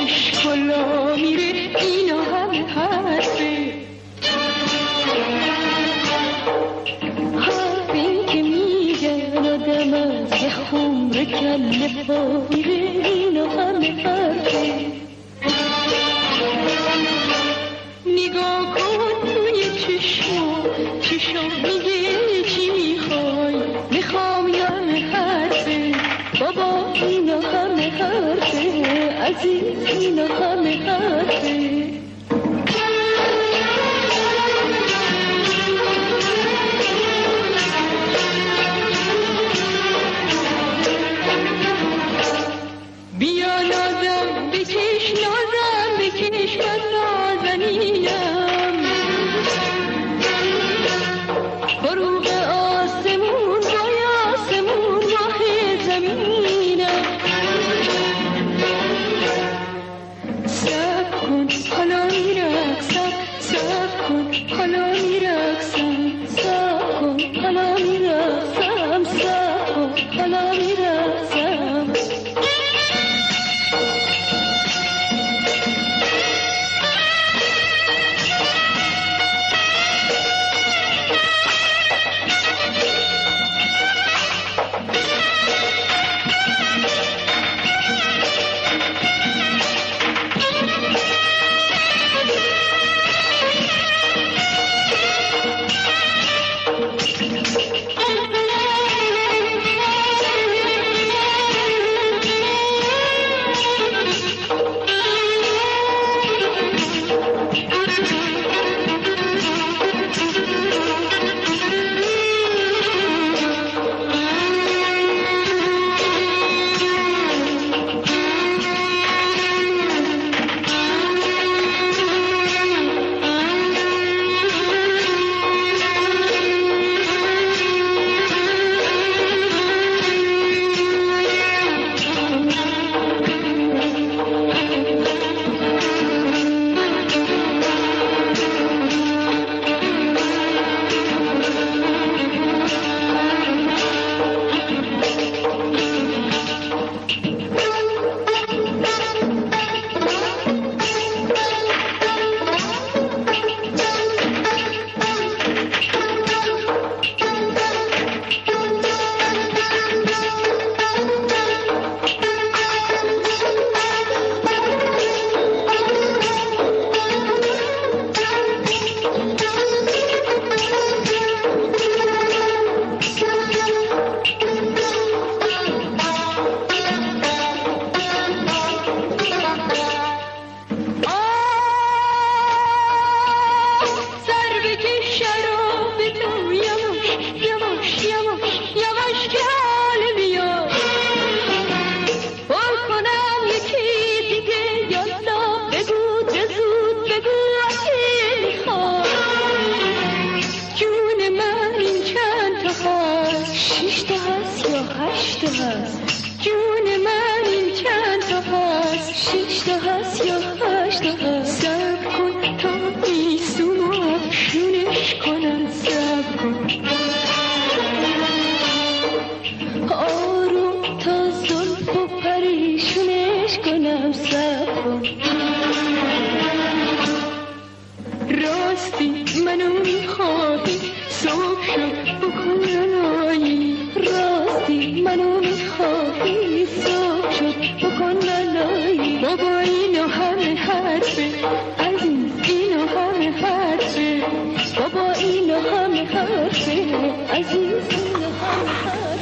جونش کلا میره اینا همه حرفه. حرفی که میگن آدم از یه خمر کله پا میره اینا همه حرفه. نگاه کن توی چشم میگه چی میخوای، میخوام یا همه حرفه. بابا اینا همه حرفه، عزیز اینا همه حرفه. بیا نازم بکش، نازم بکش، من نازنینم. فروغ آسمون بای آسمون ماه زمینم. صبر کن حالا میرقصم، صبر کن حالا میرقصم، صبر کن حالا میرقصم، صبر کن حالا میرقصم. جون من این چند تا هست، 6 تا هست یا 8 تا هست. صبر کن تا بیستون و افشونش کنم، صبر کن آروم تا زلف و پریشونش کنم، صبر کن. راستی منو میخوادی صبح شد بکن لالایی، راستی منو میخوادی صبح شد بکن لالایی. بابا اینو همه حرفه، عزیز اینو همه حرفه. بابا اینو همه حرفه، عزیز اینو همه حرفه.